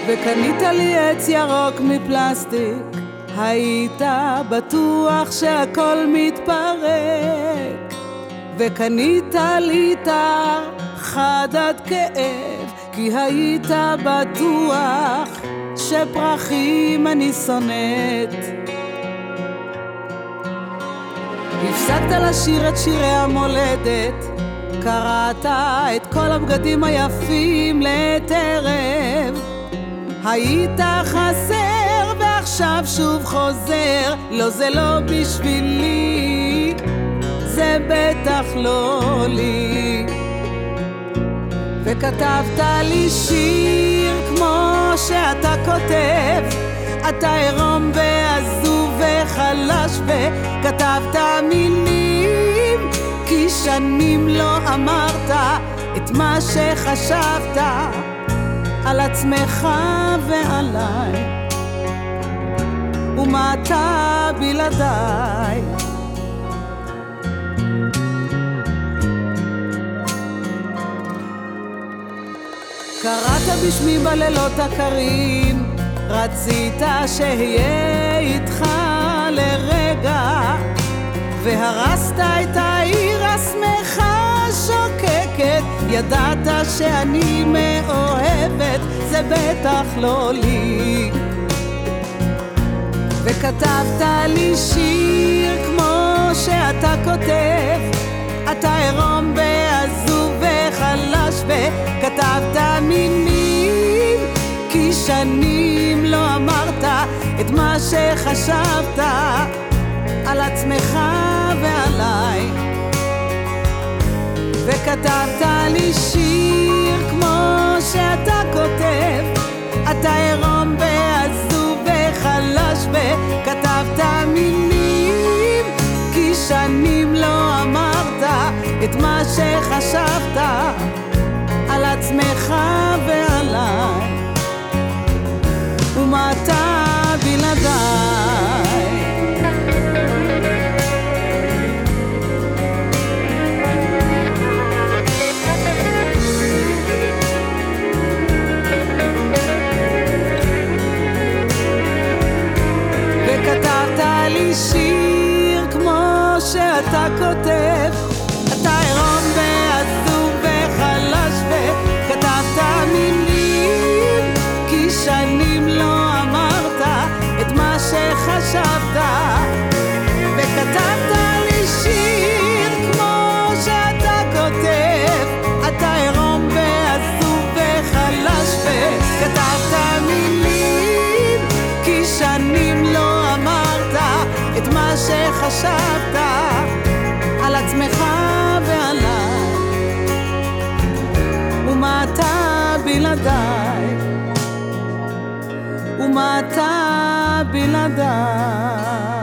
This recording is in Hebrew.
וקנית לי עץ ירוק מפלסטיק, היית בטוח שהכל מתפרק. וקנית לי תר חד עד כאב, כי היית בטוח שפרחים אני שונאת. הפסקת לשיר את שירי המולדת, קראת את כל הבגדים היפים לעת ערב. היית חסר ועכשיו שוב חוזר, לא זה לא בשבילי, זה בטח לא לי. וכתבת לי שיר כמו שאתה כותב, אתה עירום ועזוב וחלש, וכתבת מילים כי שנים לא אמרת את מה שחשבת על עצמך ועליי, ומה אתה בלעדיי. קראת בשמי בלילות הקרים, רצית שאהיה איתך לרגע, והרסת את העיר השמחה שוקקת. ידעת שאני מאוהבת, זה בטח לא לי. וכתבת לי שיר כמו שאתה כותב, אתה עירום ועזוב וחלש, וכתבת מילים כי שנים לא אמרת את מה שחשבת על עצמך ועליי. וכתבת לי שיר כמו שאתה כותב, אתה עירום ועזוב וחלש, וכתבת מילים כי שנים לא אמרת את מה שחשבת על עצמך ועליי, ומה אתה בלעדיי. וכתבת לי שיר כמו שאתה כותב, אתה עירום ועזוב וחלש, וכתבת מילים כי שנים לא אמרת את מה שחשבת. וכתבת לי שיר כמו שאתה כותב, אתה עירום ועזוב וחלש, וכתבת מילים כי שנים לא אמרת את מה שחשבת על עצמך ועליי, ומה אתה בלעדיי, ומה אתה בלעדיי.